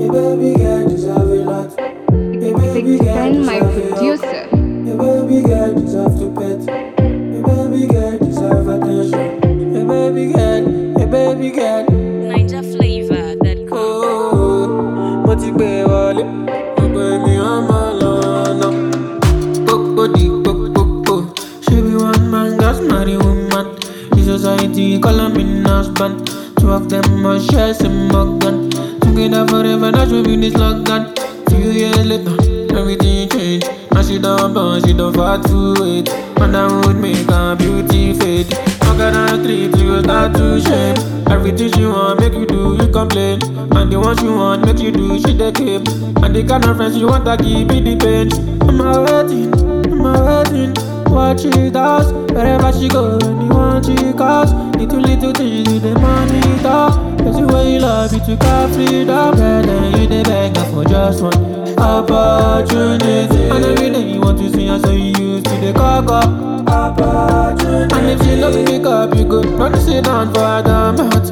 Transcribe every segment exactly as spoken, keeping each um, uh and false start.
A baby girl deserve a lot. A baby Big girl Ben, my deserve a hug. producer. A baby girl deserve to pet. A baby girl deserve attention. A baby girl, a baby girl. Niger flavor that come. Oh, mo ti gbé wọlé, mo gbé mi ọmọ lọ́nà. Kókó di kókókó, she be one man gas marry woman. The society call am in husband. Two of them must share same organ. Together forever, that should be the slogan. Few years later, everything change. Now she done born, she done fat to wait. And that would make her beauty fade. How can I treat you, start to shame? Everything she want, make you do, you complain. And the one she want, make you do, she the keep. And the kind of friends you want to keep in the pain. I'm a waiting, I'm a waiting. What she does, wherever she go, anyone she calls. Little little things with the money talk. Cause the way you love it, you got freedom. Girl, and you the beg her for just one opportunity. And every day you want to see her, so you used to the cock up. Opportunity. And if she don't pick up, you go run sit down for the mat.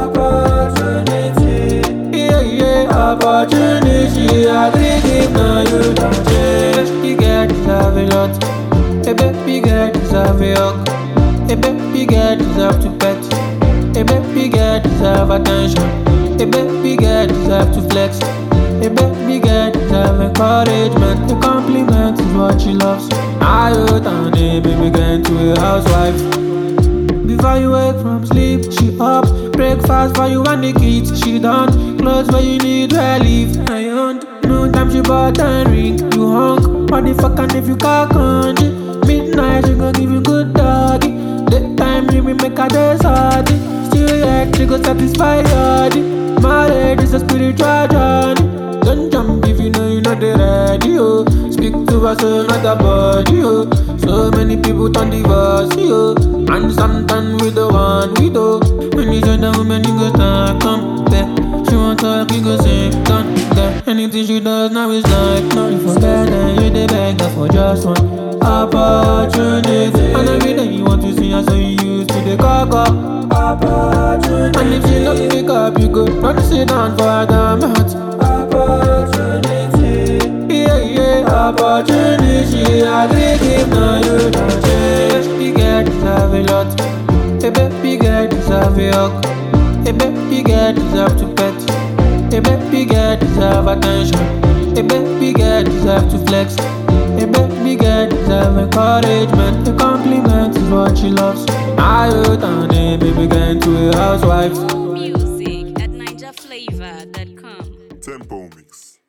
Opportunity. Yeah, yeah, opportunity. I think if now you don't change, you get deserve a lot. A baby girl deserve a hug. A baby girl deserve to pet. A baby girl deserve attention. A baby girl deserve to flex. A baby girl deserve encouragement. A compliment is what she loves. I would turn a baby girl to a housewife. Before you wake from sleep, she up. Breakfast for you and the kids, she done. Clothes where you need relief. Ironed. No time she bought and ring. You hung. What the fuck and if you can't country? Midnight she gon' give you good doggy. Daytime you me make her day salty. Still yet she go satisfy your body. Marriage is a spiritual journey. Don't jump if you know you're not ready, oh. Speak to us, so not a body, oh. So many people turn divorce, oh. And sometimes we don't want, we do. When you say that woman, you go start come there. She want talk, you go say, done there. Anything she does now is like nothing. Forget that you the beg her for just one opportunity. And every day you want to see her, so you used to the cock up. Opportunity. And if she don't pick up, you go run sit down for the mat. Opportunity. Yeah, yeah, opportunity. I think if now you don't change, you get deserve a lot. A baby girl deserve a hug. A baby girl deserve to pet. A baby girl deserve attention. A baby girl deserve to flex. A baby girl deserve encouragement. A compliment is what she loves. I would turn a baby girl to a housewife. Music at niger flavor that come. Tempo Mix.